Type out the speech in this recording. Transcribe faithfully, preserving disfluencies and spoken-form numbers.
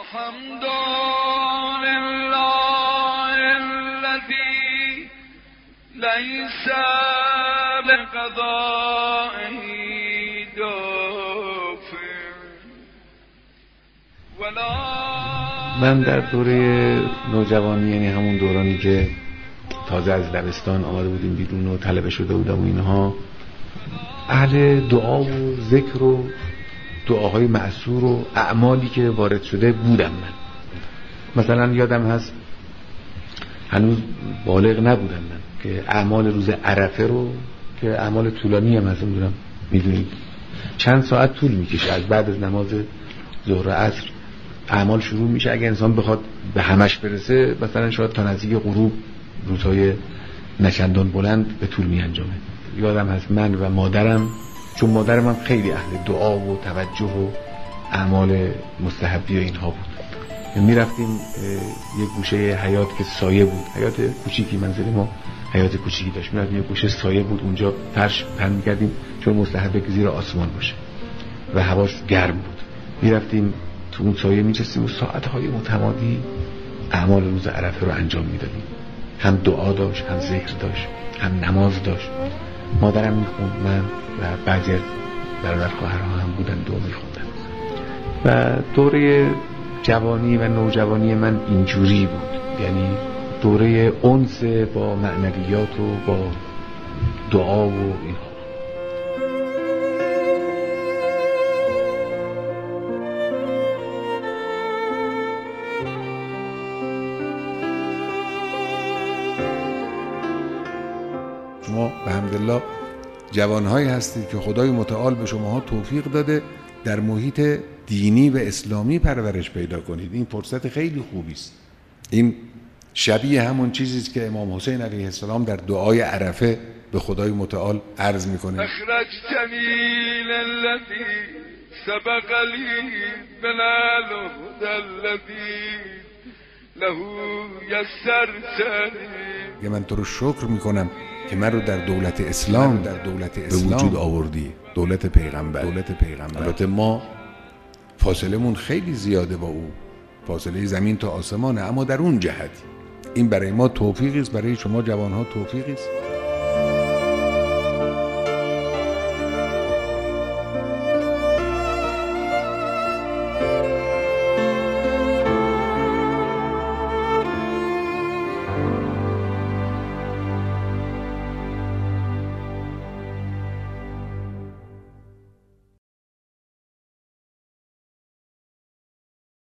الحمد لله الذي ليس لقضائه دافع ولا. من در دوره نوجوانی، یعنی همون دورانی که تازه از دبستان آمده بودیم بیرون و طلبه شده بودم و اینها، اهل دعا و ذکر و دعاهای مأثور و اعمالی که وارد شده بودم. من مثلا یادم هست هنوز بالغ نبودم من که اعمال روز عرفه رو که اعمال طولانی هم هست، میدونم میدونید چند ساعت طول میکشه. از بعد از نماز ظهر و عصر اعمال شروع میشه. اگه انسان بخواد به همش برسه مثلا شاید تا نزدیک غروب روزهای نچندان بلند به طول می انجامه. یادم هست من و مادرم، چون مادرم هم خیلی اهل دعا و توجه و اعمال مستحبی و اینها بود، می رفتیم یک گوشه حیاط که سایه بود، حیاط کوچیکی، منزل ما حیاط کوچیکی داشت، می رفتیم یک گوشه سایه بود، اونجا فرش پهن می کردیم چون مستحبه که زیر آسمان باشه و هواش گرم بود. می رفتیم تو اون سایه می نشستیم و ساعتهای متمادی اعمال روز عرفه رو انجام می دادیم. هم دعا داشت، هم ذکر داشت، هم نماز داشت. مادرم میخوند، من و بعضی از برادر خواهرها هم بودن دعا میخوندن. و دوره جوانی و نوجوانی من اینجوری بود، یعنی دوره انس با معنویات و با دعا و اینها. شما به حمدالله جوانهایی هستید که خدای متعال به شماها توفیق داده در محیط دینی و اسلامی پرورش پیدا کنید. این فرصت خیلی خوبی است. این شبیه همون چیزی است که امام حسین علیه السلام در دعای عرفه به خدای متعال عرض میکنه: اخرجتنی للذی سبق لی من الهدى الذی له یسرتنی. که من تو رو شکر میکنم که من رو در دولت اسلام در دولت اسلام به وجود آوردی، دولت پیغمبر دولت پیغمبر البته ما فاصلمون خیلی زیاده با او، فاصله زمین تا آسمانه، اما در اون جهت این برای ما توفیقی است، برای شما جوانها توفیقی است.